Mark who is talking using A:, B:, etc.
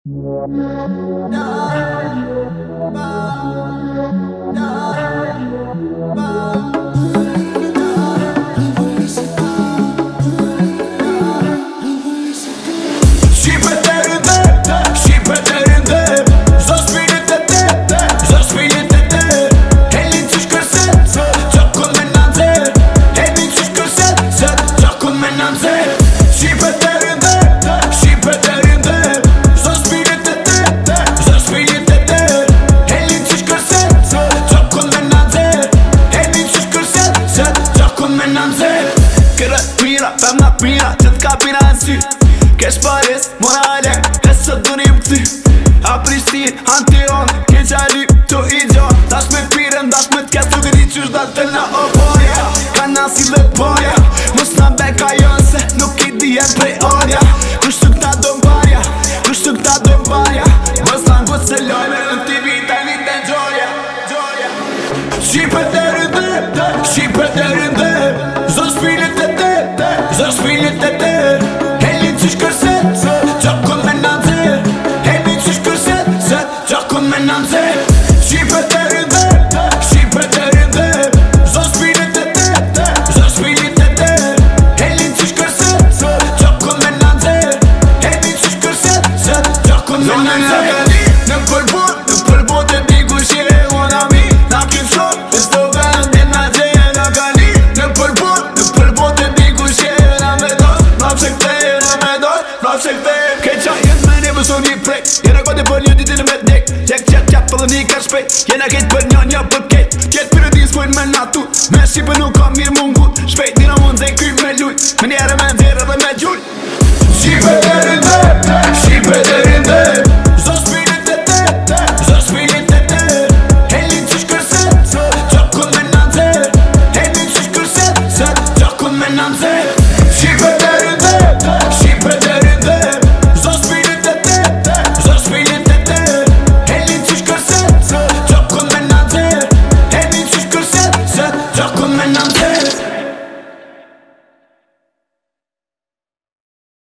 A: Femna pina, që t'ka pina në sy Kesh pares, mora lek, e së durim këty A Prishtin, Antion, ke qali të i gjon Dash me piren, dash me t'ket të gëri qysh da të na oboja Ka nasi dhe boja, mës në beka jon se nuk i dijen prej orja Kush të këta do mbarja, kush të këta do mbarja Mës në ngut se lojme, në t'i vita një të gjoja Shqipet e rëndë, shqipet e rëndë Zon shpilit e te, zon shpilit e te Helin që shkërset, gjokon me nanze Helin që shkërset, gjokon me nanze Shqipet e rëndë, shqipet e rëndë Zon shpilit e te, zon shpilit e te Helin që shkërset, gjokon me nanze Helin që shkërset, gjokon me nanze Në përbot e di ku shire unë ami Na kim shok, e s'to vend e na gjeje në kani Në përbot e di ku shire na me dos Mrap se këte, na me dos, mrap se këte Keqa jetë me një mëson një prek Jena gati për një ditin me dek Qek për dhe një ka shpejt Jena kejt për një për kejt Kjetë për e din s'pojnë me natut Me shqipë nuk ka mirë mungut Shpejt dina mund dhe kuj me lujt Me njerë me ndjerë dhe me gjull Shqipë e rëndë